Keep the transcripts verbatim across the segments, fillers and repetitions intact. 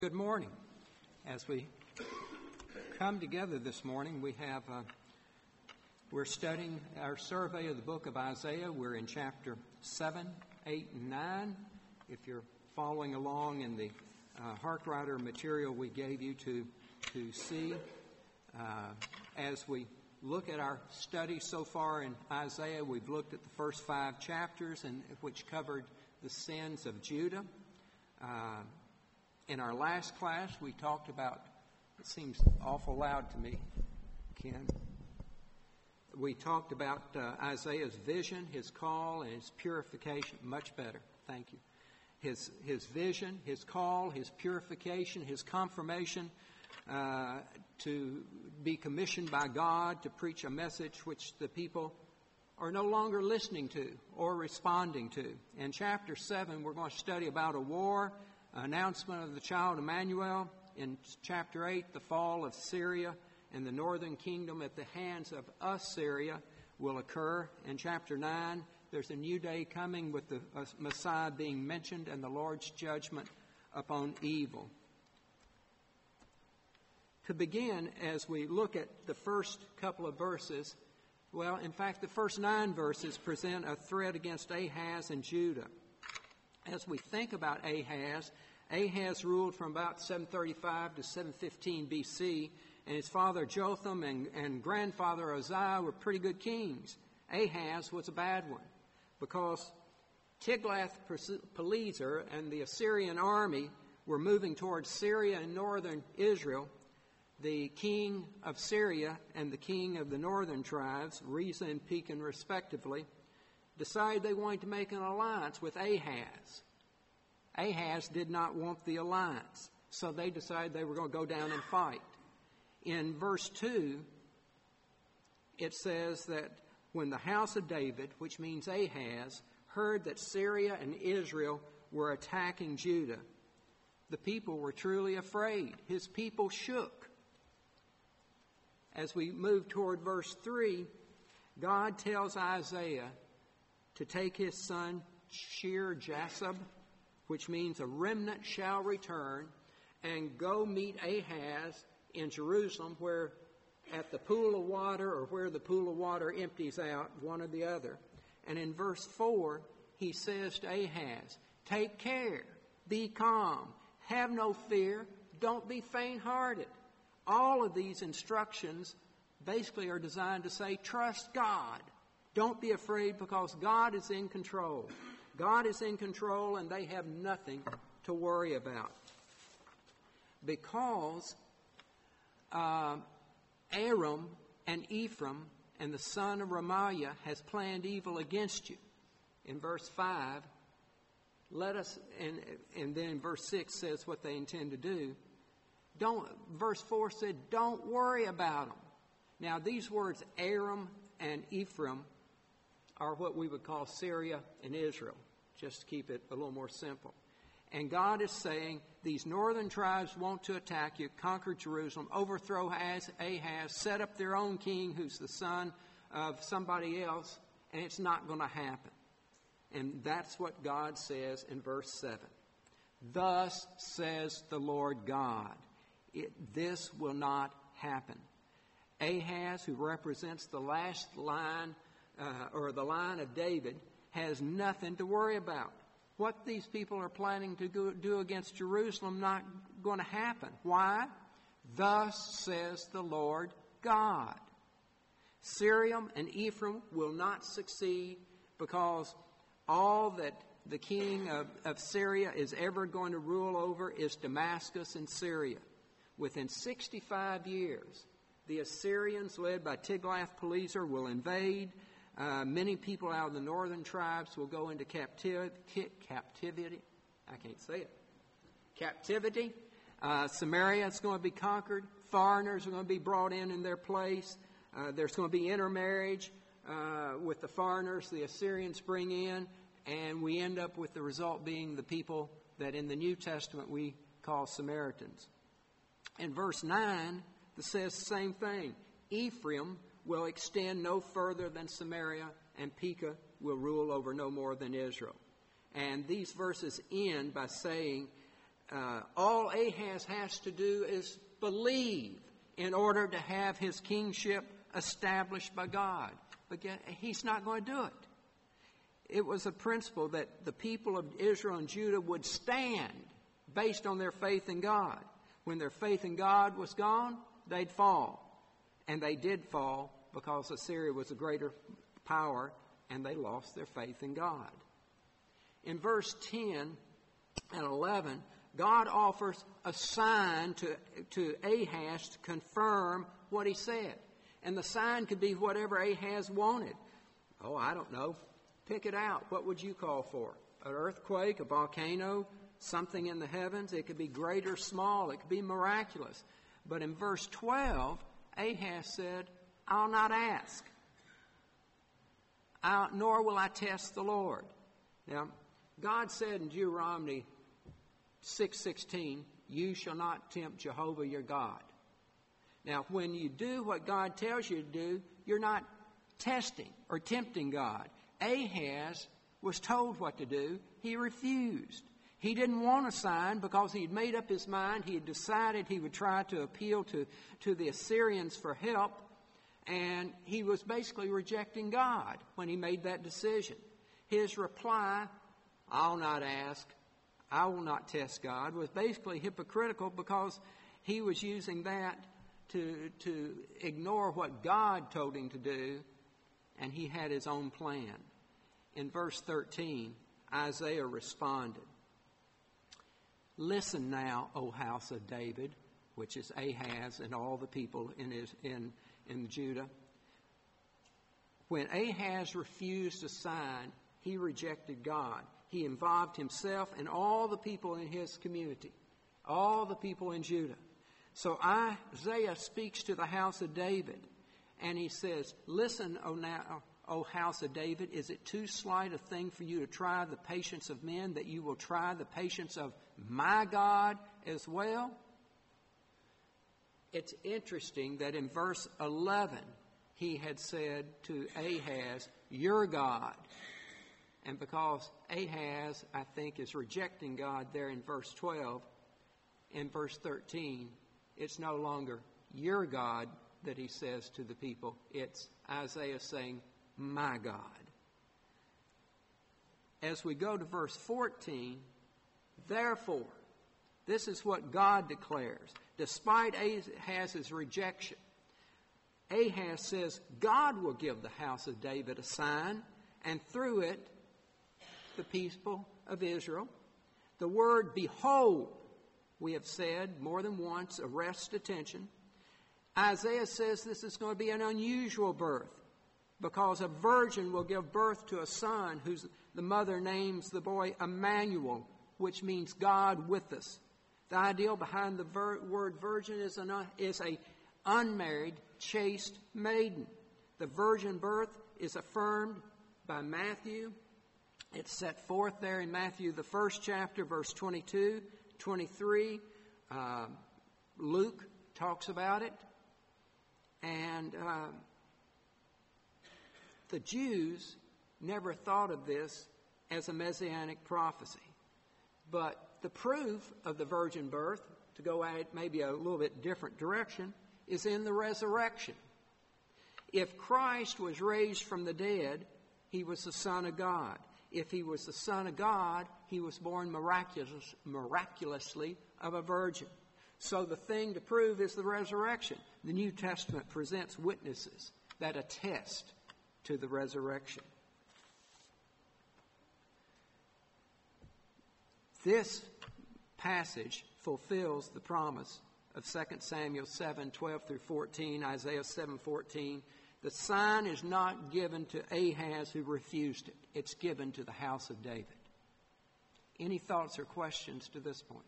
Good morning. As we come together this morning, we have uh, we're studying our survey of the book of Isaiah. We're in chapter seven, eight, and nine. If you're following along in the uh, Harkwriter material we gave you to to see, uh, as we look at our study so far in Isaiah, we've looked at the first five chapters, and which covered the sins of Judah. Uh, In our last class, we talked about, it seems awful loud to me, Ken. We talked about uh, Isaiah's vision, his call, and his purification. Much better. Thank you. His his vision, his call, his purification, his confirmation uh, to be commissioned by God to preach a message which the people are no longer listening to or responding to. In chapter seven, we're going to study about a war, announcement of the child Emmanuel. In chapter eight, the fall of Syria and the northern kingdom at the hands of Assyria will occur. In chapter nine, there's a new day coming with the uh, Messiah being mentioned and the Lord's judgment upon evil. To begin, as we look at the first couple of verses, well, in fact, the first nine verses present a threat against Ahaz and Judah. As we think about Ahaz, Ahaz ruled from about seven thirty-five to seven fifteen B C, and his father Jotham and, and grandfather Uzziah were pretty good kings. Ahaz was a bad one because Tiglath-Pileser and the Assyrian army were moving towards Syria and northern Israel. The king of Syria and the king of the northern tribes, Reza and Pekin respectively, decided they wanted to make an alliance with Ahaz. Ahaz did not want the alliance, so they decided they were going to go down and fight. In verse two, it says that when the house of David, which means Ahaz, heard that Syria and Israel were attacking Judah, the people were truly afraid. His people shook. As we move toward verse three, God tells Isaiah to take his son Shear-Jashub, which means a remnant shall return, and go meet Ahaz in Jerusalem, where at the pool of water or where the pool of water empties out, one or the other. And in verse four, he says to Ahaz, take care, be calm, have no fear, don't be faint-hearted. All of these instructions basically are designed to say, trust God. Don't be afraid because God is in control. God is in control and they have nothing to worry about. Because uh, Aram and Ephraim and the son of Remaliah has planned evil against you. In verse five, let us, and, and then verse six says what they intend to do. Don't, verse four said, don't worry about them. Now these words, Aram and Ephraim, are what we would call Syria and Israel, just to keep it a little more simple. And God is saying, these northern tribes want to attack you, conquer Jerusalem, overthrow Ahaz, set up their own king who's the son of somebody else, and it's not going to happen. And that's what God says in verse seven. Thus says the Lord God, it, this will not happen. Ahaz, who represents the last line Uh, or the line of David, has nothing to worry about. What these people are planning to go, do against Jerusalem not going to happen. Why? Thus says the Lord God. Syria and Ephraim will not succeed because all that the king of, of Syria is ever going to rule over is Damascus and Syria. Within sixty-five years, the Assyrians, led by Tiglath-Pileser, will invade. Uh, many people out of the northern tribes will go into captivity. Captivity. I can't say it. Captivity. Uh, Samaria is going to be conquered. Foreigners are going to be brought in in their place. Uh, there's going to be intermarriage uh, with the foreigners the Assyrians bring in. And we end up with the result being the people that in the New Testament we call Samaritans. In verse nine, it says the same thing. Ephraim will extend no further than Samaria, and Pekah will rule over no more than Israel. And these verses end by saying uh, all Ahaz has to do is believe in order to have his kingship established by God. But he's not going to do it. It was a principle that the people of Israel and Judah would stand based on their faith in God. When their faith in God was gone, they'd fall. And they did fall because Assyria was a greater power, and they lost their faith in God. In verse ten and eleven, God offers a sign to, to Ahaz to confirm what he said. And the sign could be whatever Ahaz wanted. Oh, I don't know. Pick it out. What would you call for? An earthquake, a volcano, something in the heavens? It could be great or small. It could be miraculous. But in verse twelve, Ahaz said, I'll not ask, I'll, nor will I test the Lord. Now, God said in Deuteronomy six sixteen, you shall not tempt Jehovah your God. Now, when you do what God tells you to do, you're not testing or tempting God. Ahaz was told what to do. He refused. He didn't want a sign because he had made up his mind. He had decided he would try to appeal to, to the Assyrians for help. And he was basically rejecting God when he made that decision. His reply, I'll not ask, I will not test God, was basically hypocritical because he was using that to, to ignore what God told him to do, and he had his own plan. In verse thirteen, Isaiah responded, listen now, O house of David, which is Ahaz and all the people in, his, in, in Judah. When Ahaz refused a sign, he rejected God. He involved himself and all the people in his community, all the people in Judah. So Isaiah speaks to the house of David, and he says, listen, O, now, O house of David, is it too slight a thing for you to try the patience of men, that you will try the patience of my God as well? It's interesting that in verse eleven, he had said to Ahaz, your God. And because Ahaz, I think, is rejecting God there in verse twelve, in verse thirteen, it's no longer your God that he says to the people. It's Isaiah saying, my God. As we go to verse fourteen, therefore, this is what God declares. Despite Ahaz's rejection, Ahaz says, God will give the house of David a sign, and through it, the people of Israel. The word behold, we have said more than once, arrests attention. Isaiah says this is going to be an unusual birth because a virgin will give birth to a son whose the mother names the boy Emmanuel, which means God with us. The ideal behind the ver- word virgin is an is a unmarried, chaste maiden. The virgin birth is affirmed by Matthew. It's set forth there in Matthew, the first chapter, verse twenty-two, twenty-three. Uh, Luke talks about it. And uh, the Jews never thought of this as a messianic prophecy. But the proof of the virgin birth, to go at it maybe a little bit different direction, is in the resurrection. If Christ was raised from the dead, he was the Son of God. If he was the Son of God, he was born miraculous, miraculously of a virgin. So the thing to prove is the resurrection. The New Testament presents witnesses that attest to the resurrection. This passage fulfills the promise of Second Samuel seven, twelve through fourteen, Isaiah seven, fourteen. The sign is not given to Ahaz who refused it. It's given to the house of David. Any thoughts or questions to this point?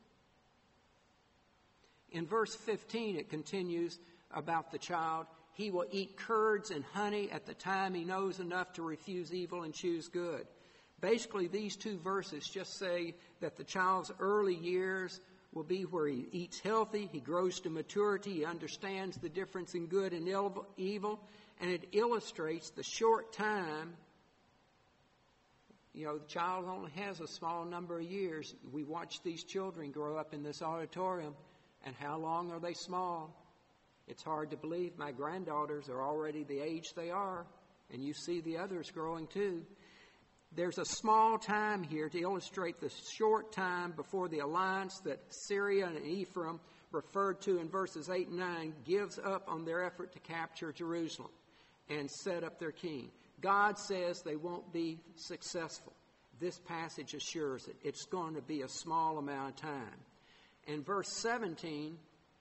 In verse fifteen, it continues about the child. He will eat curds and honey at the time he knows enough to refuse evil and choose good. Basically, these two verses just say that the child's early years will be where he eats healthy, he grows to maturity, he understands the difference in good and evil, and it illustrates the short time you know, the child only has a small number of years. We watch these children grow up in this auditorium, and how long are they small? It's hard to believe. My granddaughters are already the age they are, and you see the others growing too. There's a small time here to illustrate the short time before the alliance that Syria and Ephraim, referred to in verses eight and nine, gives up on their effort to capture Jerusalem and set up their king. God says they won't be successful. This passage assures it. It's going to be a small amount of time. In verse seventeen,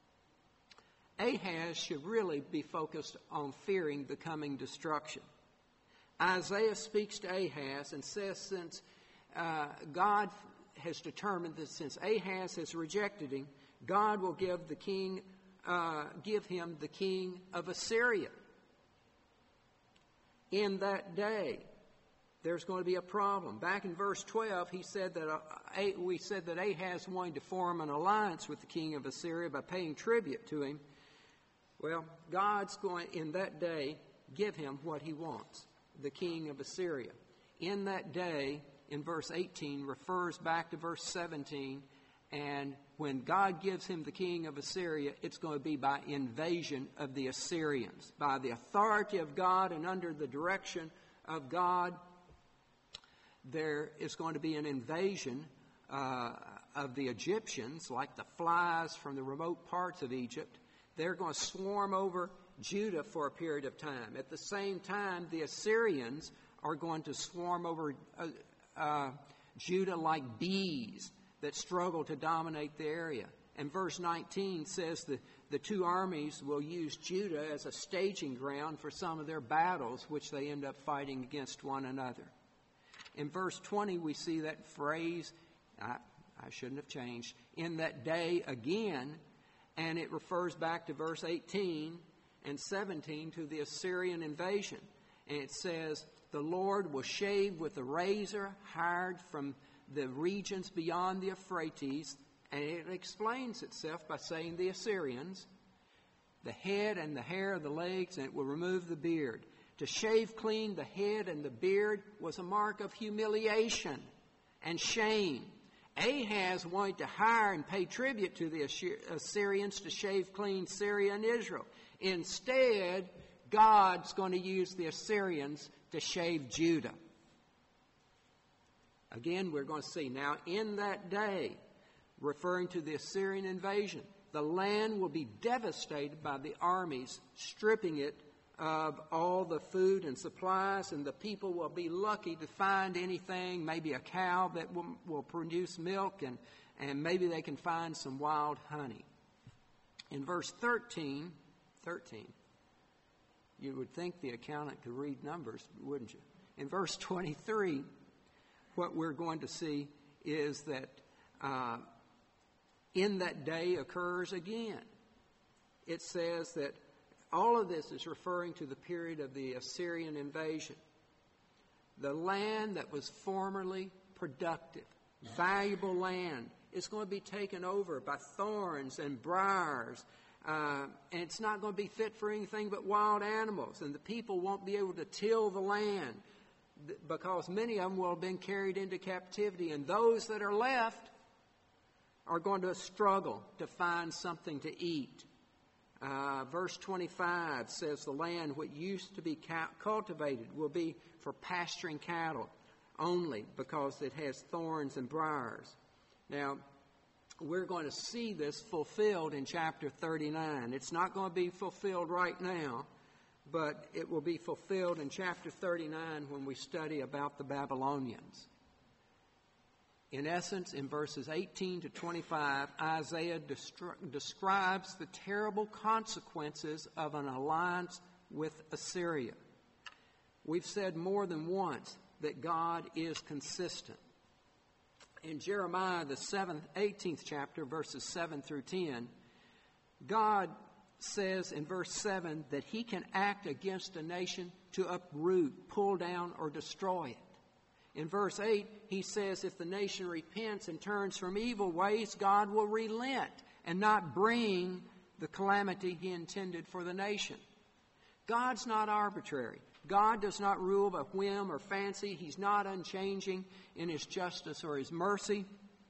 Ahaz should really be focused on fearing the coming destruction. Isaiah speaks to Ahaz and says, since uh, God has determined that since Ahaz has rejected him, God will give the king, uh, give him the king of Assyria. In that day, there's going to be a problem. Back in verse twelve, he said that uh, we said that Ahaz wanted to form an alliance with the king of Assyria by paying tribute to him. Well, God's going in that day give him what he wants, the king of Assyria. In that day, in verse eighteen, refers back to verse seventeen, and when God gives him the king of Assyria, it's going to be by invasion of the Assyrians. By the authority of God and under the direction of God, there is going to be an invasion uh, of the Egyptians, like the flies from the remote parts of Egypt. They're going to swarm over Judah for a period of time. At the same time, the Assyrians are going to swarm over uh, uh, Judah like bees that struggle to dominate the area. And verse nineteen says that the two armies will use Judah as a staging ground for some of their battles, which they end up fighting against one another. In verse twenty, we see that phrase, I, I shouldn't have changed, in that day again, and it refers back to verse eighteen and seventeen to the Assyrian invasion. And it says, the Lord will shave with a razor hired from the regions beyond the Euphrates, and it explains itself by saying the Assyrians, the head and the hair of the legs, and it will remove the beard. To shave clean the head and the beard was a mark of humiliation and shame. Ahaz wanted to hire and pay tribute to the Assyrians to shave clean Syria and Israel. Instead, God's going to use the Assyrians to shave Judah. Again, we're going to see. Now, in that day, referring to the Assyrian invasion, the land will be devastated by the armies, stripping it of all the food and supplies, and the people will be lucky to find anything, maybe a cow that will, will produce milk, and, and maybe they can find some wild honey. In verse thirteen, thirteen, you would think the accountant could read numbers, wouldn't you? In verse twenty-three, what we're going to see is that uh, in that day occurs again. It says that all of this is referring to the period of the Assyrian invasion. The land that was formerly productive, valuable land, is going to be taken over by thorns and briars, uh, and it's not going to be fit for anything but wild animals, and the people won't be able to till the land because many of them will have been carried into captivity, and those that are left are going to struggle to find something to eat. Uh, verse twenty-five says the land which used to be ca- cultivated will be for pasturing cattle only because it has thorns and briars. Now, we're going to see this fulfilled in chapter thirty-nine. It's not going to be fulfilled right now, but it will be fulfilled in chapter thirty-nine when we study about the Babylonians. In essence, in verses eighteen to twenty-five, Isaiah destri- describes the terrible consequences of an alliance with Assyria. We've said more than once that God is consistent. In Jeremiah, the seventh, eighteenth chapter, verses seven through ten, God says in verse seven that he can act against a nation to uproot, pull down, or destroy it. In verse eight, he says if the nation repents and turns from evil ways, God will relent and not bring the calamity he intended for the nation. God's not arbitrary. God does not rule by whim or fancy. He's not unchanging in his justice or his mercy.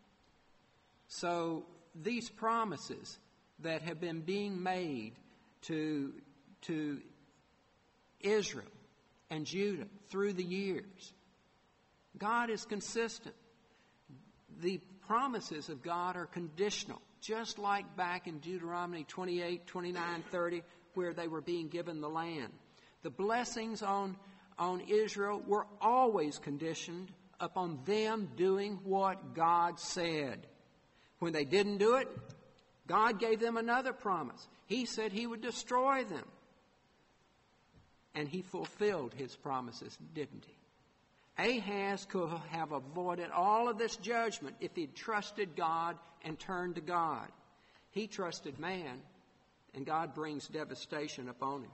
So these promises that have been being made to, to Israel and Judah through the years, God is consistent. The promises of God are conditional, just like back in Deuteronomy twenty-eight, twenty-nine, thirty, where they were being given the land. The blessings on, on Israel were always conditioned upon them doing what God said. When they didn't do it, God gave them another promise. He said he would destroy them. And he fulfilled his promises, didn't he? Ahaz could have avoided all of this judgment if he'd trusted God and turned to God. He trusted man, and God brings devastation upon him.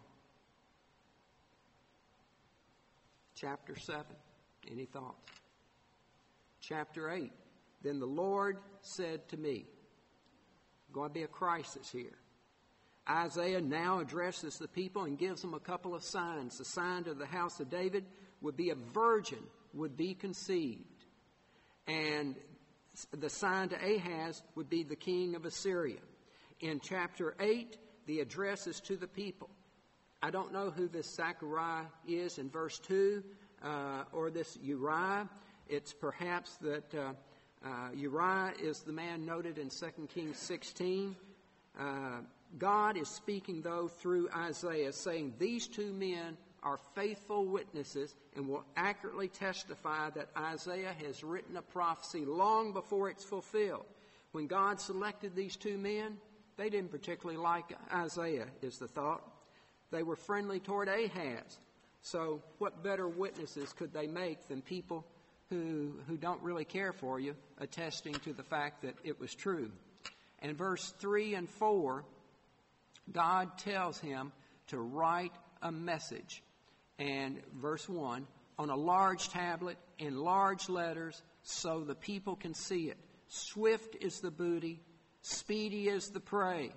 Chapter seven. Any thoughts? Chapter eight. Then the Lord said to me, going to be a crisis here. Isaiah now addresses the people and gives them a couple of signs. The sign to the house of David would be a virgin would be conceived. And the sign to Ahaz would be the king of Assyria. In chapter eight, the address is to the people. I don't know who this Zechariah is in verse two, uh, or this Uriah. It's perhaps that uh, uh, Uriah is the man noted in Second Kings sixteen. Uh, God is speaking, though, through Isaiah, saying these two men are faithful witnesses and will accurately testify that Isaiah has written a prophecy long before it's fulfilled. When God selected these two men, they didn't particularly like Isaiah, is the thought. They were friendly toward Ahaz. So what better witnesses could they make than people who, who don't really care for you, attesting to the fact that it was true? And verse three and four, God tells him to write a message. And verse one, on a large tablet in large letters so the people can see it. Swift is the booty, speedy is the prey.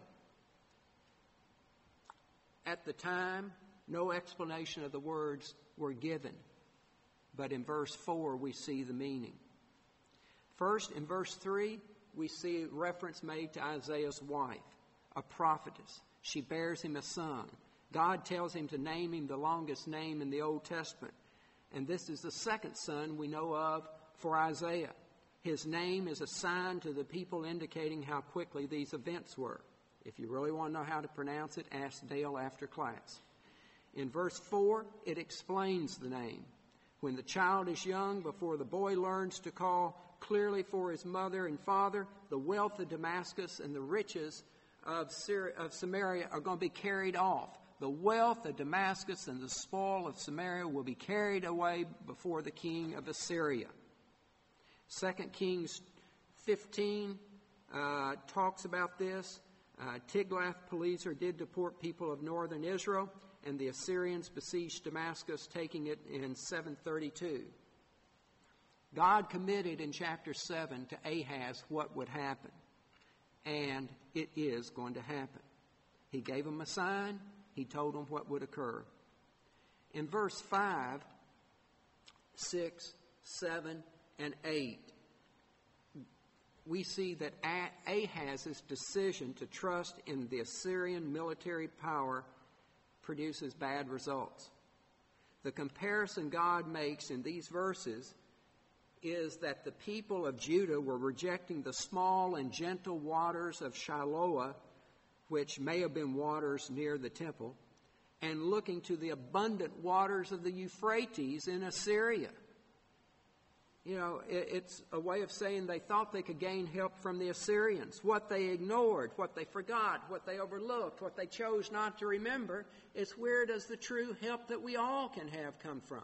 At the time, no explanation of the words were given. But in verse four, we see the meaning. First, in verse three, we see reference made to Isaiah's wife, a prophetess. She bears him a son. God tells him to name him the longest name in the Old Testament. And this is the second son we know of for Isaiah. His name is a sign to the people indicating how quickly these events were. If you really want to know how to pronounce it, ask Dale after class. In verse four, it explains the name. When the child is young, before the boy learns to call clearly for his mother and father, the wealth of Damascus and the riches of, Syria, of Samaria are going to be carried off. The wealth of Damascus and the spoil of Samaria will be carried away before the king of Assyria. Second Kings fifteen uh, talks about this. Uh, Tiglath-Pileser did deport people of northern Israel, and the Assyrians besieged Damascus, taking it in seven thirty-two. God committed in chapter seven to Ahaz what would happen, and it is going to happen. He gave him a sign. He told him what would occur. In verse five, six, seven, and eight, we see that Ahaz's decision to trust in the Assyrian military power produces bad results. The comparison God makes in these verses is that the people of Judah were rejecting the small and gentle waters of Shiloah, which may have been waters near the temple, and looking to the abundant waters of the Euphrates in Assyria. You know, it's a way of saying they thought they could gain help from the Assyrians. What they ignored, what they forgot, what they overlooked, what they chose not to remember, is where does the true help that we all can have come from?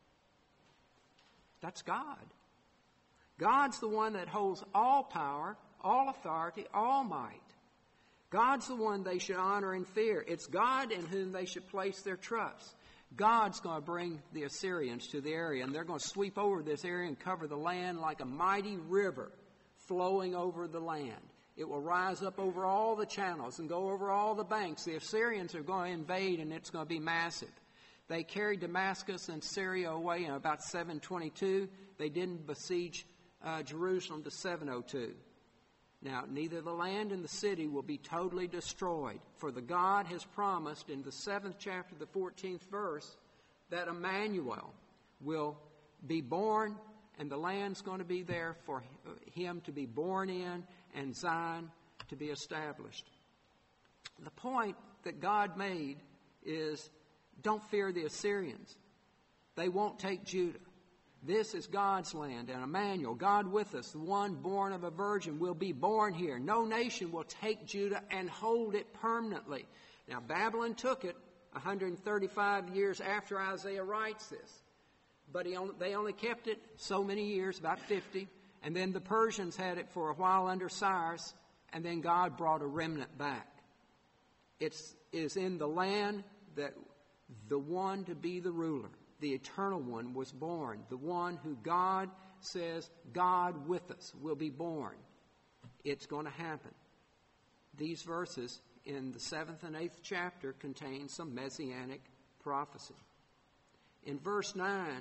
That's God. God's the one that holds all power, all authority, all might. God's the one they should honor and fear. It's God in whom they should place their trust. God's going to bring the Assyrians to the area, and they're going to sweep over this area and cover the land like a mighty river flowing over the land. It will rise up over all the channels and go over all the banks. The Assyrians are going to invade, and it's going to be massive. They carried Damascus and Syria away in about seven twenty-two. They didn't besiege uh, Jerusalem to seven oh two. Now, neither the land and the city will be totally destroyed, for the God has promised in the seventh chapter, the fourteenth verse, that Emmanuel will be born, and the land's going to be there for him to be born in, and Zion to be established. The point that God made is, don't fear the Assyrians. They won't take Judah. This is God's land, and Emmanuel, God with us, the one born of a virgin, will be born here. No nation will take Judah and hold it permanently. Now, Babylon took it one hundred thirty-five years after Isaiah writes this. But he only, they only kept it so many years, about fifty. And then the Persians had it for a while under Cyrus, and then God brought a remnant back. It is in the land that the one to be the ruler, the eternal one, was born. The one who God says, God with us, will be born. It's going to happen. These verses in the seventh and eighth chapter contain some messianic prophecy. In verse nine,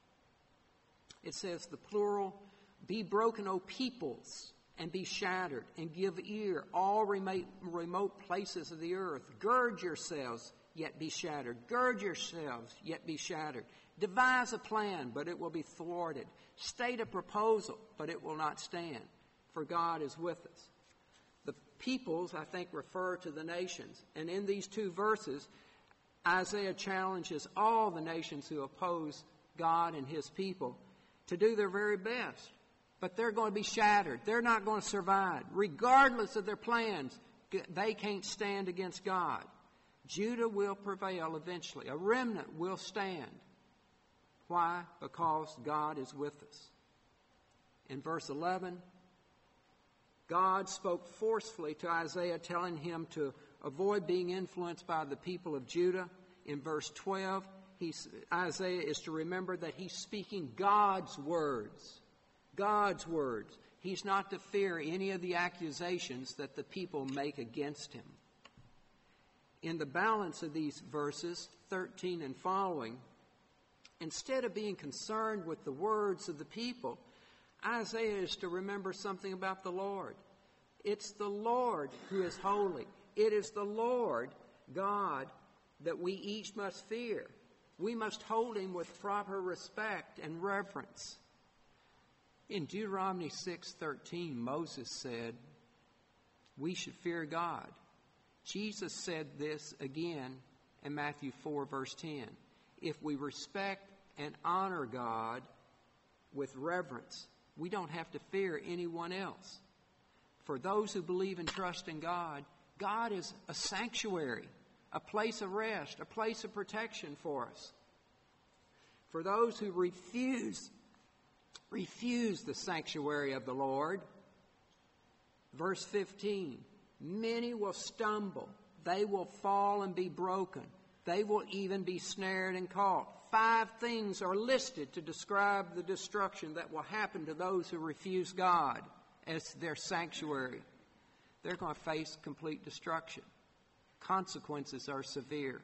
it says, the plural, be broken, O peoples, and be shattered, and give ear, all remote, remote places of the earth. Gird yourselves, yet be shattered. Gird yourselves, yet be shattered. Devise a plan, but it will be thwarted. State a proposal, but it will not stand, for God is with us. The peoples, I think, refer to the nations. And in these two verses, Isaiah challenges all the nations who oppose God and his people to do their very best. But they're going to be shattered. They're not going to survive. Regardless of their plans, they can't stand against God. Judah will prevail eventually. A remnant will stand. Why? Because God is with us. In verse eleven, God spoke forcefully to Isaiah, telling him to avoid being influenced by the people of Judah. In verse twelve, he's, Isaiah is to remember that he's speaking God's words. God's words. He's not to fear any of the accusations that the people make against him. In the balance of these verses, thirteen and following, instead of being concerned with the words of the people, Isaiah is to remember something about the Lord. It's the Lord who is holy. It is the Lord, God, that we each must fear. We must hold him with proper respect and reverence. In Deuteronomy six thirteen, Moses said, we should fear God. Jesus said this again in Matthew four, verse ten. If we respect and honor God with reverence, we don't have to fear anyone else. For those who believe and trust in God, God is a sanctuary, a place of rest, a place of protection for us. For those who refuse, refuse the sanctuary of the Lord, verse fifteen, many will stumble, they will fall and be broken, they will even be snared and caught. Five things are listed to describe the destruction that will happen to those who refuse God as their sanctuary. They're going to face complete destruction. Consequences are severe.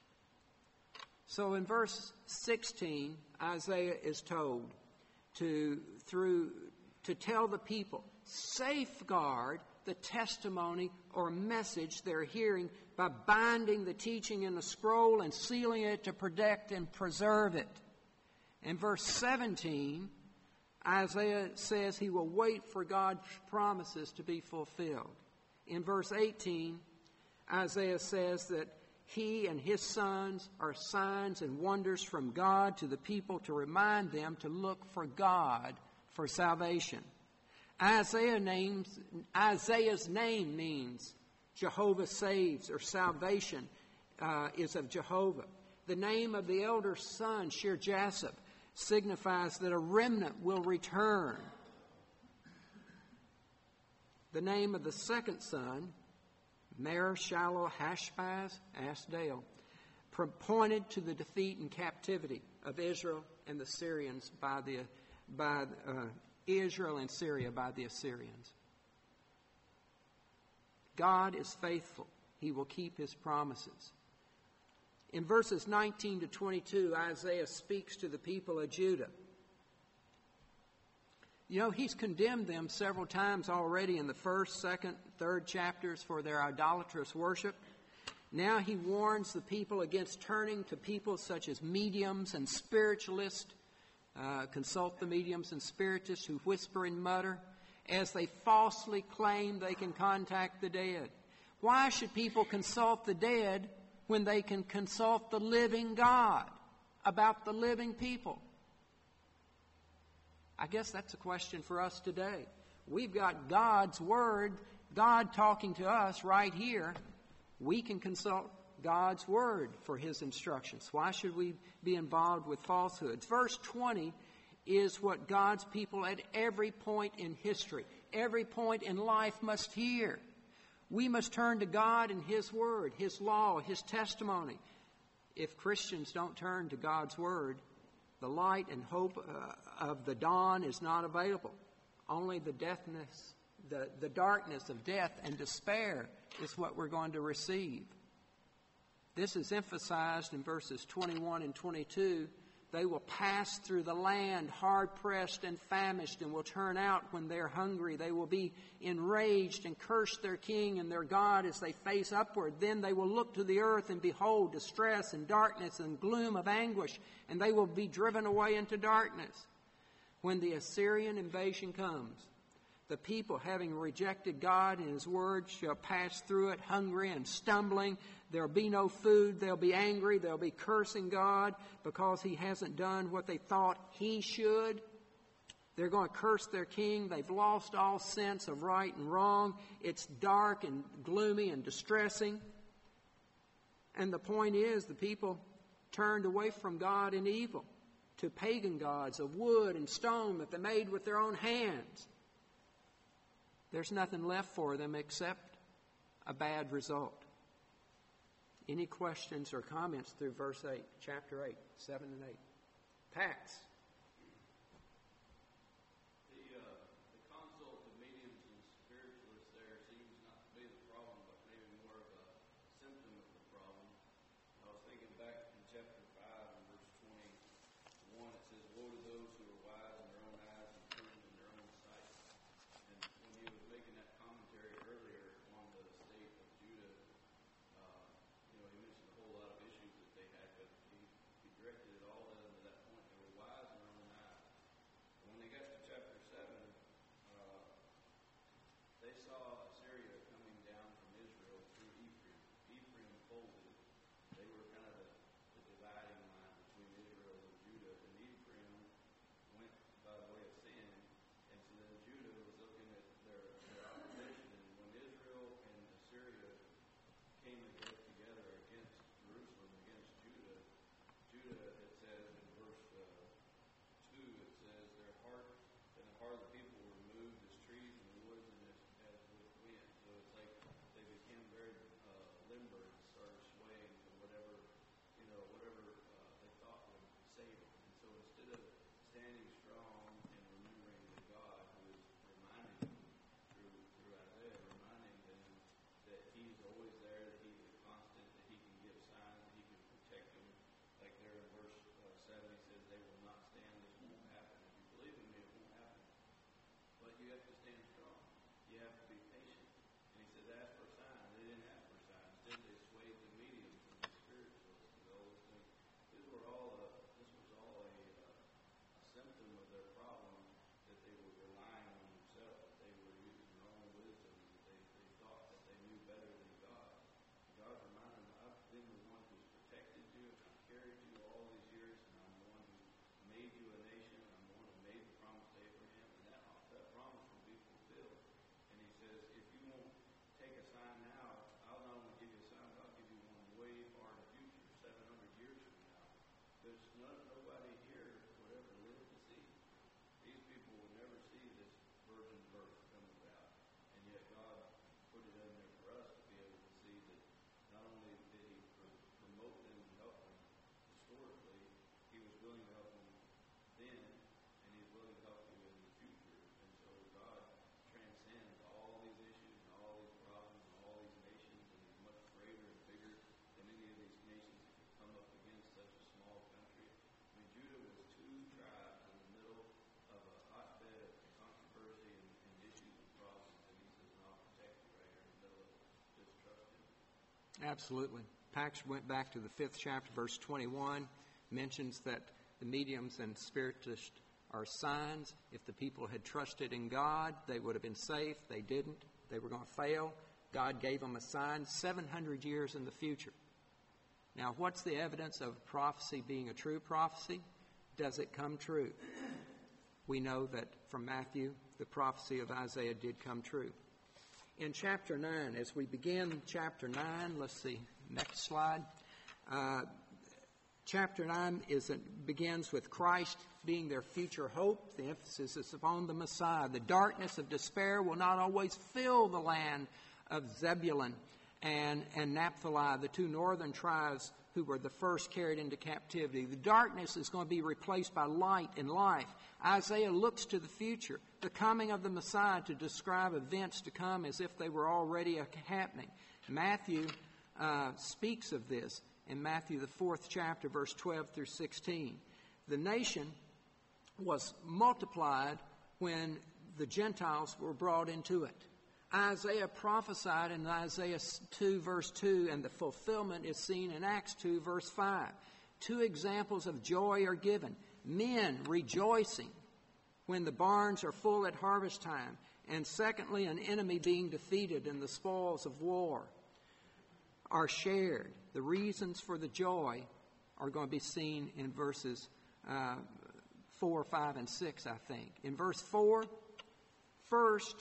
So in verse sixteen, Isaiah is told to through to tell the people, safeguard the testimony or message they're hearing by binding the teaching in a scroll and sealing it to protect and preserve it. In verse seventeen, Isaiah says he will wait for God's promises to be fulfilled. In verse eighteen, Isaiah says that he and his sons are signs and wonders from God to the people to remind them to look for God for salvation. Isaiah names, Isaiah's name means Jehovah saves, or salvation uh, is of Jehovah. The name of the elder son, Shear-Jashub, signifies that a remnant will return. The name of the second son, Mer-Shalal-Hashbaz, asked Dale, pointed to the defeat and captivity of Israel and the Syrians by the by uh, Israel and Syria by the Assyrians. God is faithful. He will keep his promises. In verses nineteen to twenty-two, Isaiah speaks to the people of Judah. You know, he's condemned them several times already in the first, second, third chapters for their idolatrous worship. Now he warns the people against turning to people such as mediums and spiritualists. Uh, consult the mediums and spiritists who whisper and mutter as they falsely claim they can contact the dead. Why should people consult the dead when they can consult the living God about the living people? I guess that's a question for us today. We've got God's Word, God talking to us right here. We can consult God's Word for His instructions. Why should we be involved with falsehoods? Verse twenty is what God's people at every point in history, every point in life must hear. We must turn to God and His Word, His law, His testimony. If Christians don't turn to God's Word, the light and hope uh, of the dawn is not available. Only the deafness, the, the darkness of death and despair is what we're going to receive. This is emphasized in verses twenty-one and twenty-two. They will pass through the land hard-pressed and famished and will turn out when they're hungry. They will be enraged and curse their king and their God as they face upward. Then they will look to the earth and behold distress and darkness and gloom of anguish, and they will be driven away into darkness. When the Assyrian invasion comes, the people, having rejected God and His Word, shall pass through it hungry and stumbling. There will be no food. They'll be angry. They'll be cursing God because He hasn't done what they thought He should. They're going to curse their king. They've lost all sense of right and wrong. It's dark and gloomy and distressing. And the point is, the people turned away from God in evil to pagan gods of wood and stone that they made with their own hands. There's nothing left for them except a bad result. Any questions or comments through verse eight, chapter eight, seven and eight? Pax. The, uh, the consult of mediums and spiritualists there seems not to be the problem, but maybe more of a symptom of the problem. I was thinking back in chapter five and verse twenty-one, it says, "Woe to those who are wise in their own eyes and prudent in their own sight." And when he was making that commentary earlier on the state of Judah, uh, you know, he mentioned a whole lot of issues that they had, but he, he directed it all to them to that point. They were wise in their own eyes. And when they got to chapter seven, uh, they saw Assyria coming down from Israel through Ephraim. Ephraim folded. They were kind of the, the dividing line between Israel and Judah, and Ephraim went by the way of sin. And so then Judah was looking at their, their opposition. And when Israel and Assyria came together against Jerusalem, against Judah, Judah, it says in verse uh, two, it says, their heart and the heart of the people were moved as trees in the woods and as, as with wind. So it's like they became very uh, limber and started swaying to whatever, you know, whatever uh, they thought would save them. And so instead of standing strong and remembering the God who is reminding them through, through Isaiah, reminding them that He's always there, that He's a constant, that He can give signs, that He can protect them. Like there in verse uh, seven, He says, "They will not stand, this won't happen. If you believe in Me, it won't happen." But you have to stand strong. You have to be patient. And He says, ask for signs. They didn't ask for signs. Instead, they swayed the mediums and the spiritualists and all those things. These were all a, this was all a, uh, a symptom of their problem, that they were relying on themselves. They were using their own wisdom. They, they thought that they knew better than God. And God reminded them, I've been the one who's protected you, and I've carried you all these years, and I'm the one who made you a nation, and I'm the one who made the promise to Abraham, and that, that promise will be fulfilled. And He says, if you won't take a sign now, I'll not only give you a sign, but I'll give you one way far in the future, seven hundred years from now. There's none, nobody here would ever live to see. These people would never see this virgin birth come about. And yet God put it in there for us to be able to see that not only did He pr- promote them and help them historically, He was willing to help them then, and He's willing to help you in the future. And so God transcends all these issues and all these problems and all these nations, and He's much greater and bigger than any of these nations that could come Absolutely. Pax went back to the fifth chapter, verse twenty-one, mentions that the mediums and spiritists are signs. If the people had trusted in God, they would have been safe. They didn't. They were going to fail. God gave them a sign seven hundred years in the future. Now, what's the evidence of prophecy being a true prophecy? Does it come true? We know that from Matthew, the prophecy of Isaiah did come true. In chapter nine, as we begin chapter nine, let's see, next slide. Uh, chapter nine is it begins with Christ being their future hope. The emphasis is upon the Messiah. The darkness of despair will not always fill the land of Zebulun and, and Naphtali, the two northern tribes who were the first carried into captivity. The darkness is going to be replaced by light and life. Isaiah looks to the future, the coming of the Messiah, to describe events to come as if they were already happening. Matthew uh, speaks of this in Matthew, the fourth chapter, verse twelve through sixteen. The nation was multiplied when the Gentiles were brought into it. Isaiah prophesied in Isaiah two, verse two, and the fulfillment is seen in Acts two, verse five. Two examples of joy are given. Men rejoicing when the barns are full at harvest time, and secondly, an enemy being defeated and the spoils of war are shared. The reasons for the joy are going to be seen in verses uh, four, five, and six, I think. In verse four, first,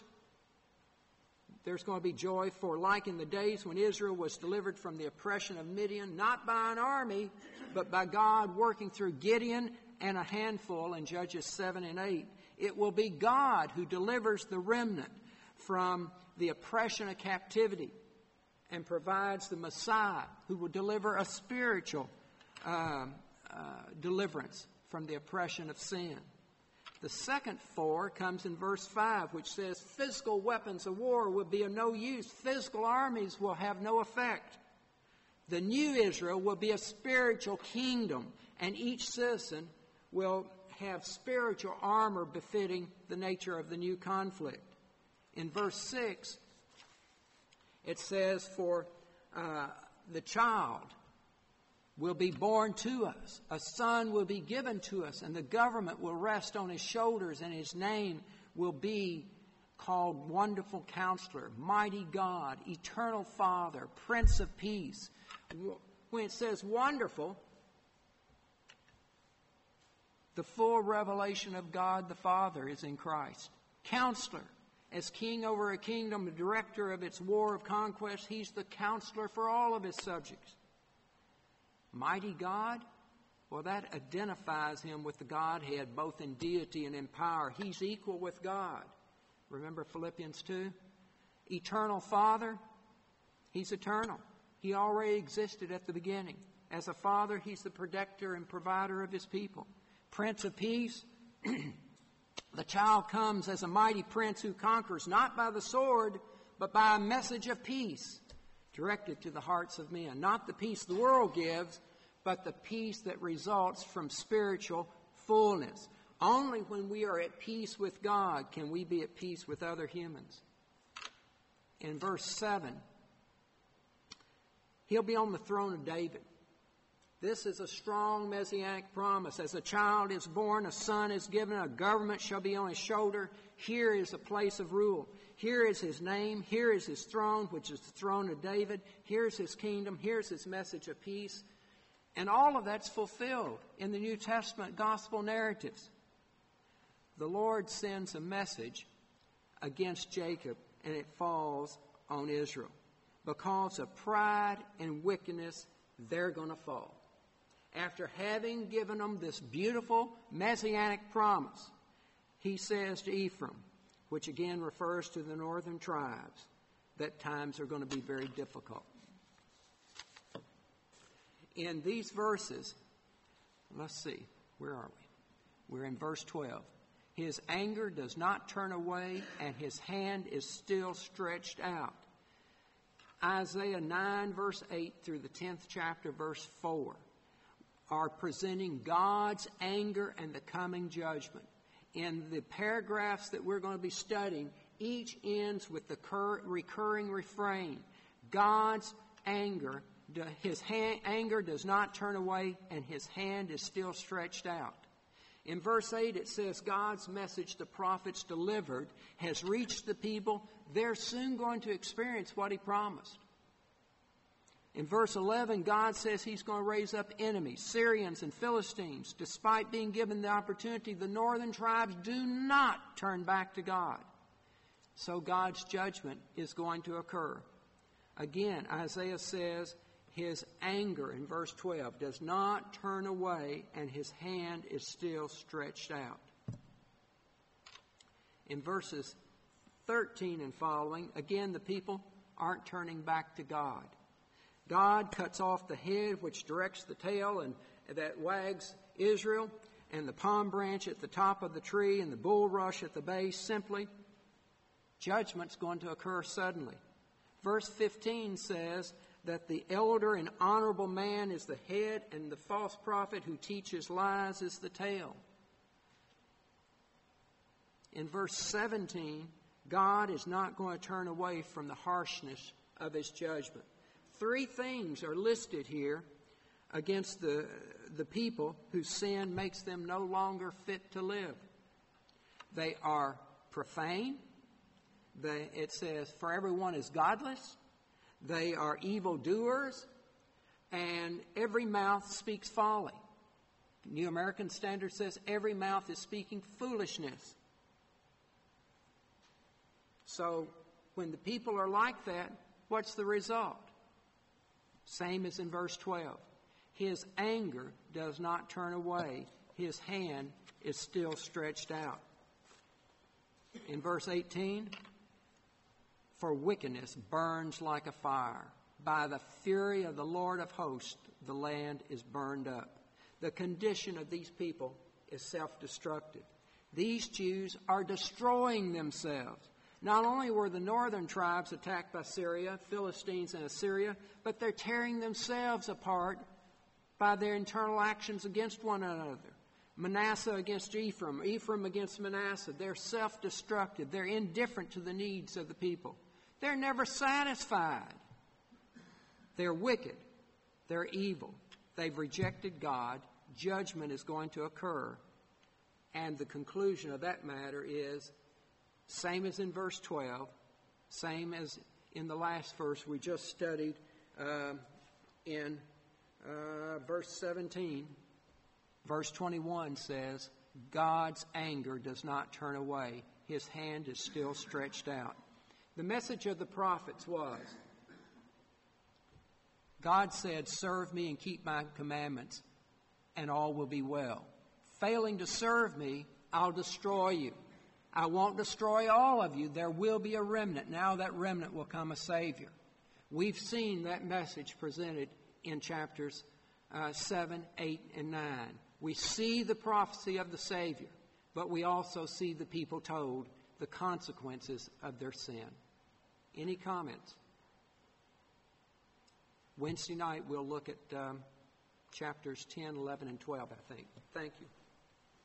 there's going to be joy, for like in the days when Israel was delivered from the oppression of Midian, not by an army, but by God working through Gideon and a handful in Judges seven and eight. It will be God who delivers the remnant from the oppression of captivity and provides the Messiah who will deliver a spiritual uh, uh, deliverance from the oppression of sin. The second four comes in verse five, which says physical weapons of war will be of no use. Physical armies will have no effect. The new Israel will be a spiritual kingdom, and each citizen will have spiritual armor befitting the nature of the new conflict. In verse six, it says, for uh, the child will be born to us. A son will be given to us, and the government will rest on his shoulders, and his name will be called Wonderful Counselor, Mighty God, Eternal Father, Prince of Peace. When it says wonderful, the full revelation of God the Father is in Christ. Counselor, as king over a kingdom, the director of its war of conquest, he's the counselor for all of his subjects. Mighty God, well, that identifies him with the Godhead, both in deity and in power. He's equal with God. Remember Philippians two? Eternal Father, he's eternal. He already existed at the beginning. As a father, he's the protector and provider of his people. Prince of Peace, the child comes as a mighty prince who conquers not by the sword, but by a message of peace directed to the hearts of men. Not the peace the world gives, but the peace that results from spiritual fullness. Only when we are at peace with God can we be at peace with other humans. In verse seven, he'll be on the throne of David. This is a strong messianic promise. As a child is born, a son is given, a government shall be on his shoulder. Here is a place of rule. Here is his name. Here is his throne, which is the throne of David. Here's his kingdom. Here's his message of peace. And all of that's fulfilled in the New Testament gospel narratives. The Lord sends a message against Jacob, and it falls on Israel. Because of pride and wickedness, they're going to fall. After having given them this beautiful messianic promise, he says to Ephraim, which again refers to the northern tribes, that times are going to be very difficult. In these verses, let's see, where are we? We're in verse twelve. His anger does not turn away, and his hand is still stretched out. Isaiah nine, verse eight through the tenth chapter, verse four, are presenting God's anger and the coming judgment. In the paragraphs that we're going to be studying, each ends with the cur- recurring refrain, God's anger, his hand, anger does not turn away, and his hand is still stretched out. In verse eight, it says, God's message the prophets delivered has reached the people. They're soon going to experience what he promised. In verse eleven, God says he's going to raise up enemies, Syrians and Philistines. Despite being given the opportunity, the northern tribes do not turn back to God. So God's judgment is going to occur. Again, Isaiah says his anger, in verse twelve, does not turn away, and his hand is still stretched out. In verses thirteen and following, again, the people aren't turning back to God. God cuts off the head which directs the tail and that wags Israel, and the palm branch at the top of the tree and the bulrush at the base. Simply, judgment's going to occur suddenly. Verse fifteen says that the elder and honorable man is the head, and the false prophet who teaches lies is the tail. In verse seventeen, God is not going to turn away from the harshness of his judgment. Three things are listed here against the, the people whose sin makes them no longer fit to live. They are profane. They, it says, for everyone is godless. They are evildoers. And every mouth speaks folly. New American Standard says every mouth is speaking foolishness. So when the people are like that, what's the result? Same as in verse twelve. His anger does not turn away. His hand is still stretched out. In verse eighteen, for wickedness burns like a fire. By the fury of the Lord of hosts, the land is burned up. The condition of these people is self-destructive. These Jews are destroying themselves. Not only were the northern tribes attacked by Syria, Philistines and Assyria, but they're tearing themselves apart by their internal actions against one another. Manasseh against Ephraim, Ephraim against Manasseh. They're self-destructive. They're indifferent to the needs of the people. They're never satisfied. They're wicked. They're evil. They've rejected God. Judgment is going to occur. And the conclusion of that matter is, same as in verse twelve, same as in the last verse we just studied uh, in uh, verse seventeen. Verse twenty-one says, God's anger does not turn away. His hand is still stretched out. The message of the prophets was, God said, serve me and keep my commandments, and all will be well. Failing to serve me, I'll destroy you. I won't destroy all of you. There will be a remnant. Now that remnant will come a Savior. We've seen that message presented in chapters uh, seven, eight, and nine. We see the prophecy of the Savior, but we also see the people told the consequences of their sin. Any comments? Wednesday night we'll look at um, chapters ten, eleven, and twelve, I think. Thank you.